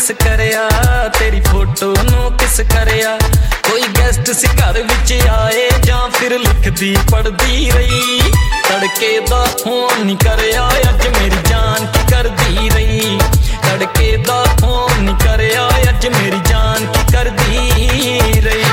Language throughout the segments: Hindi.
मिस करया, तेरी फोटो नोटिस करया। कोई गेस्ट सी घर विच आए जां फिर लिखदी पढ़दी रही। तड़के दा फोन नहीं करया, अज मेरी जान की करदी रही। तड़के दा फोन नहीं करया, अज मेरी जान की करदी रही।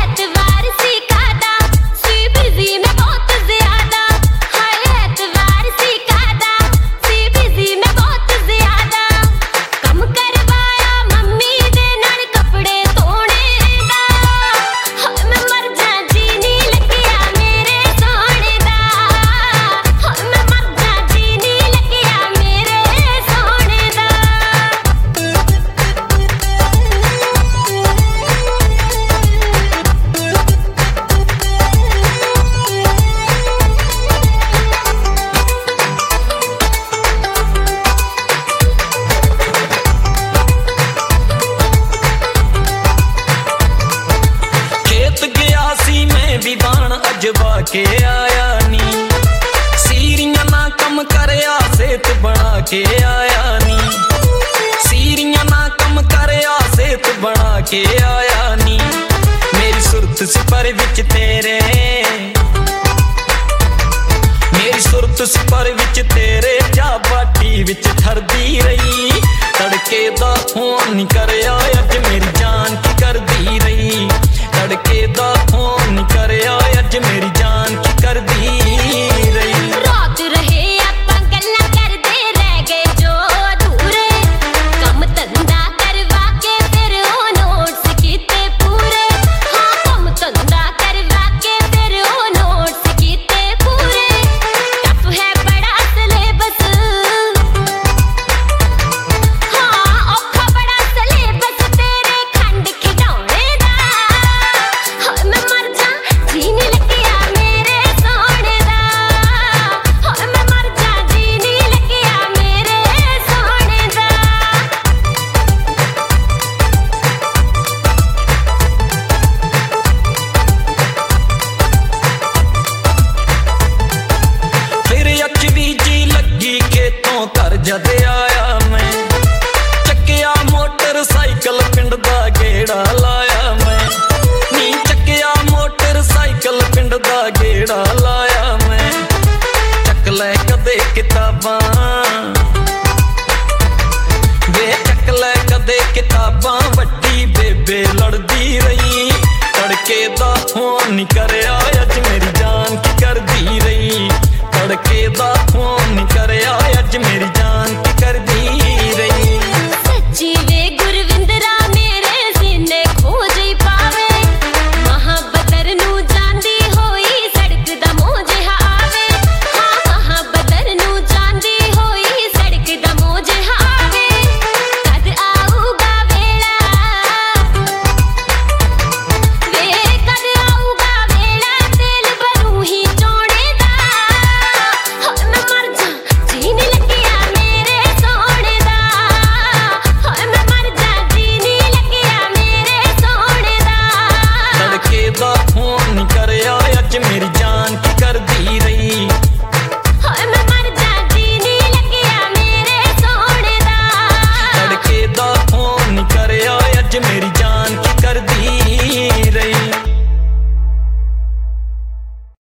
अजबा के आया नी, सीरियां ना कम करया, सेहत बना के आया नी। सीरियां ना कम करया, सेहत बना के आया नी। मेरी सुरत सिपर विच तेरे, मेरी सुरत सिपर विच तेरे, जा बाटी विच ठरदी रही। तड़के दा फोन नहीं करया,